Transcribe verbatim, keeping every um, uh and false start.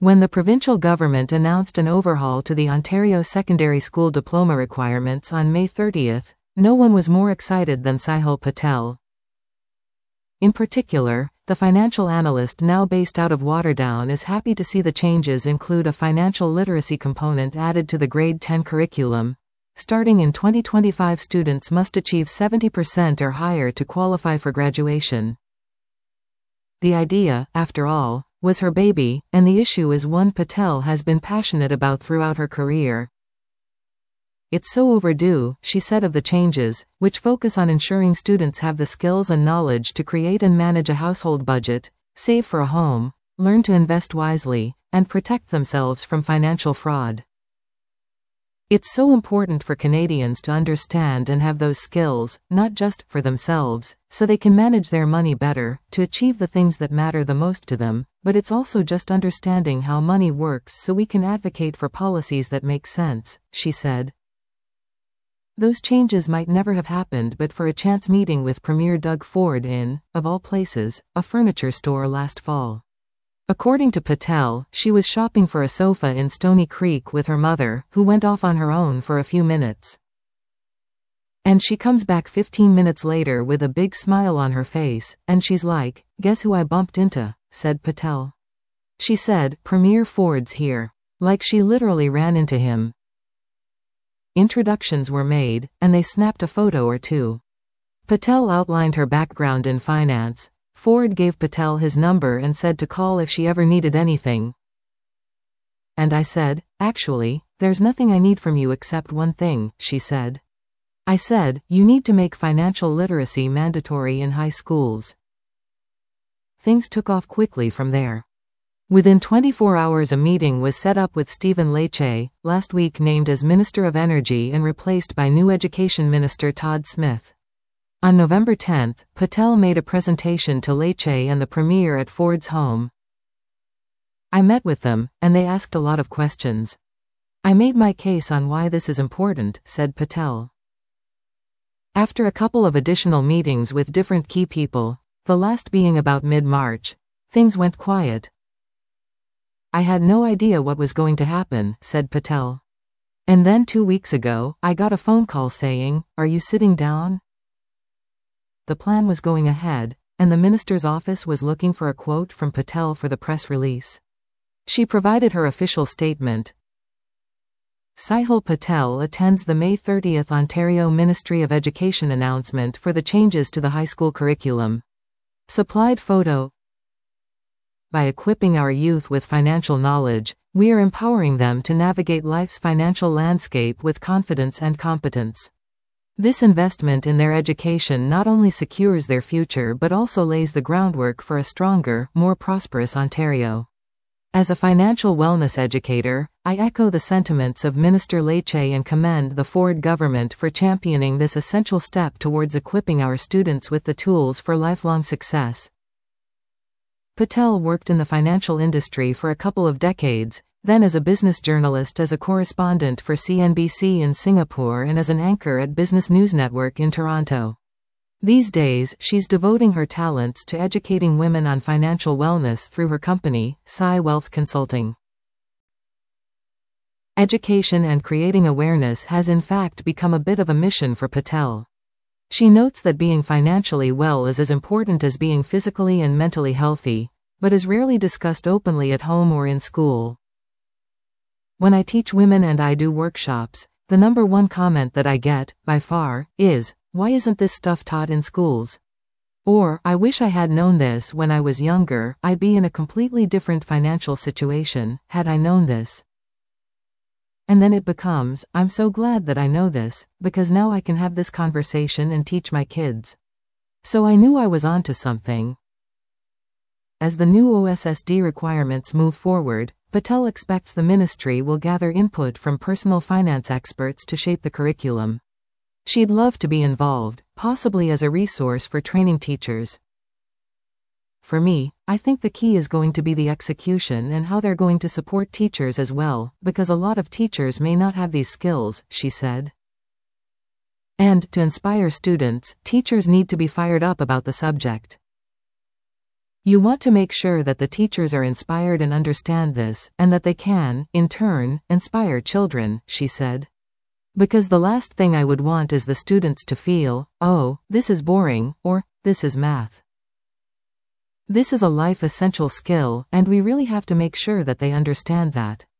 When the provincial government announced an overhaul to the Ontario secondary school diploma requirements on May thirtieth, no one was more excited than Sahil Patel. In particular, the financial analyst now based out of Waterdown is happy to see the changes include a financial literacy component added to the grade ten curriculum. Starting in twenty twenty-five, students must achieve seventy percent or higher to qualify for graduation. The idea, after all, was her baby, and the issue is one Patel has been passionate about throughout her career. It's so overdue, she said of the changes, which focus on ensuring students have the skills and knowledge to create and manage a household budget, save for a home, learn to invest wisely, and protect themselves from financial fraud. It's so important for Canadians to understand and have those skills, not just for themselves, so they can manage their money better, to achieve the things that matter the most to them, but it's also just understanding how money works so we can advocate for policies that make sense, she said. Those changes might never have happened but for a chance meeting with Premier Doug Ford in, of all places, a furniture store last fall. According to Patel, she was shopping for a sofa in Stony Creek with her mother, who went off on her own for a few minutes. And she comes back fifteen minutes later with a big smile on her face, and she's like, "Guess who I bumped into?" said Patel. She said, "Premier Ford's here." Like she literally ran into him. Introductions were made, and they snapped a photo or two. Patel outlined her background in finance. Ford gave Patel his number and said to call if she ever needed anything. And I said, "Actually, there's nothing I need from you except one thing," she said. I said, "You need to make financial literacy mandatory in high schools." Things took off quickly from there. Within twenty-four hours a meeting was set up with Stephen Lecce, last week named as Minister of Energy and replaced by new Education Minister Todd Smith. On November tenth, Patel made a presentation to Lecce and the Premier at Ford's home. I met with them, and they asked a lot of questions. I made my case on why this is important, said Patel. After a couple of additional meetings with different key people, the last being about mid-March, things went quiet. I had no idea what was going to happen, said Patel. And then two weeks ago, I got a phone call saying, "Are you sitting down?" The plan was going ahead, and the minister's office was looking for a quote from Patel for the press release. She provided her official statement. Sahil Patel attends the May thirtieth Ontario Ministry of Education announcement for the changes to the high school curriculum. Supplied photo. By equipping our youth with financial knowledge, we are empowering them to navigate life's financial landscape with confidence and competence. This investment in their education not only secures their future but also lays the groundwork for a stronger, more prosperous Ontario. As a financial wellness educator, I echo the sentiments of Minister Lecce and commend the Ford government for championing this essential step towards equipping our students with the tools for lifelong success. Patel worked in the financial industry for a couple of decades, then as a business journalist, as a correspondent for C N B C in Singapore and as an anchor at Business News Network in Toronto. These days, she's devoting her talents to educating women on financial wellness through her company, Sai Wealth Consulting. Education and creating awareness has in fact become a bit of a mission for Patel. She notes that being financially well is as important as being physically and mentally healthy, but is rarely discussed openly at home or in school. When I teach women and I do workshops, the number one comment that I get, by far, is, "Why isn't this stuff taught in schools?" Or, "I wish I had known this when I was younger, I'd be in a completely different financial situation, had I known this." And then it becomes, "I'm so glad that I know this, because now I can have this conversation and teach my kids." So I knew I was onto something. As the new O S S D requirements move forward, Patel expects the ministry will gather input from personal finance experts to shape the curriculum. She'd love to be involved, possibly as a resource for training teachers. For me, I think the key is going to be the execution and how they're going to support teachers as well, because a lot of teachers may not have these skills, she said. And, to inspire students, teachers need to be fired up about the subject. You want to make sure that the teachers are inspired and understand this, and that they can, in turn, inspire children, she said. Because the last thing I would want is the students to feel, oh, this is boring, or, this is math. This is a life essential skill, and we really have to make sure that they understand that.